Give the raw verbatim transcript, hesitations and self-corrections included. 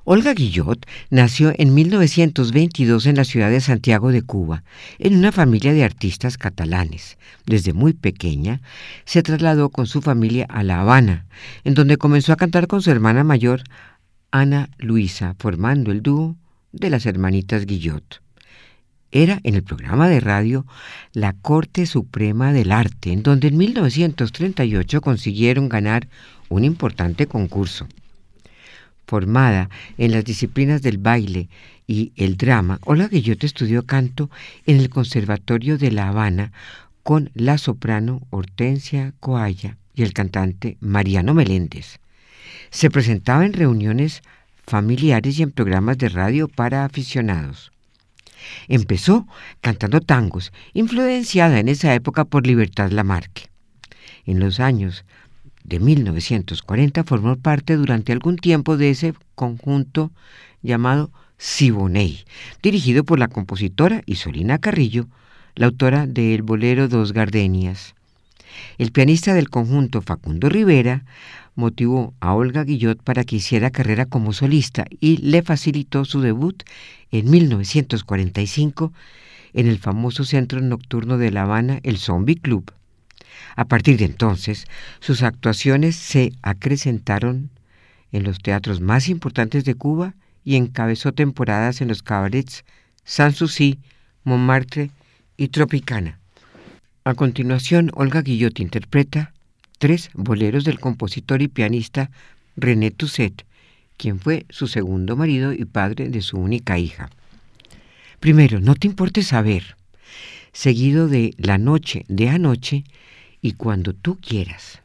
Olga Guillot nació en mil novecientos veintidós en la ciudad de Santiago de Cuba, en una familia de artistas catalanes. Desde muy pequeña se trasladó con su familia a La Habana, en donde comenzó a cantar con su hermana mayor, Ana Luisa, formando el dúo de las hermanitas Guillot. Era en el programa de radio La Corte Suprema del Arte, en donde en mil novecientos treinta y ocho consiguieron ganar un importante concurso. Formada en las disciplinas del baile y el drama, Olga Guillot estudió canto en el Conservatorio de La Habana con la soprano Hortensia Coalla y el cantante Mariano Meléndez. Se presentaba en reuniones familiares y en programas de radio para aficionados. Empezó cantando tangos, influenciada en esa época por Libertad Lamarque. En los años de mil novecientos cuarenta formó parte durante algún tiempo de ese conjunto llamado Siboney, dirigido por la compositora Isolina Carrillo, la autora del bolero Dos Gardenias. El pianista del conjunto, Facundo Rivera, motivó a Olga Guillot para que hiciera carrera como solista y le facilitó su debut en mil novecientos cuarenta y cinco en el famoso centro nocturno de La Habana, el Zombie Club. A partir de entonces, sus actuaciones se acrecentaron en los teatros más importantes de Cuba y encabezó temporadas en los cabarets Sanssouci, Montmartre y Tropicana. A continuación, Olga Guillot interpreta tres boleros del compositor y pianista René Toussaint, quien fue su segundo marido y padre de su única hija. Primero, No te importe saber, seguido de La noche de anoche y Cuando tú quieras.